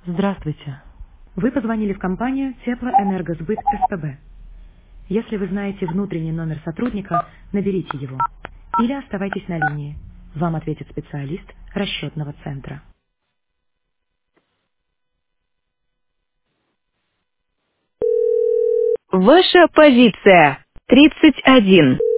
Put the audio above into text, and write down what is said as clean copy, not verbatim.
Здравствуйте. Вы позвонили в компанию Теплоэнергосбыт СПБ. Если вы знаете внутренний номер сотрудника, наберите его. Или оставайтесь на линии. Вам ответит специалист расчетного центра. Ваша позиция 31.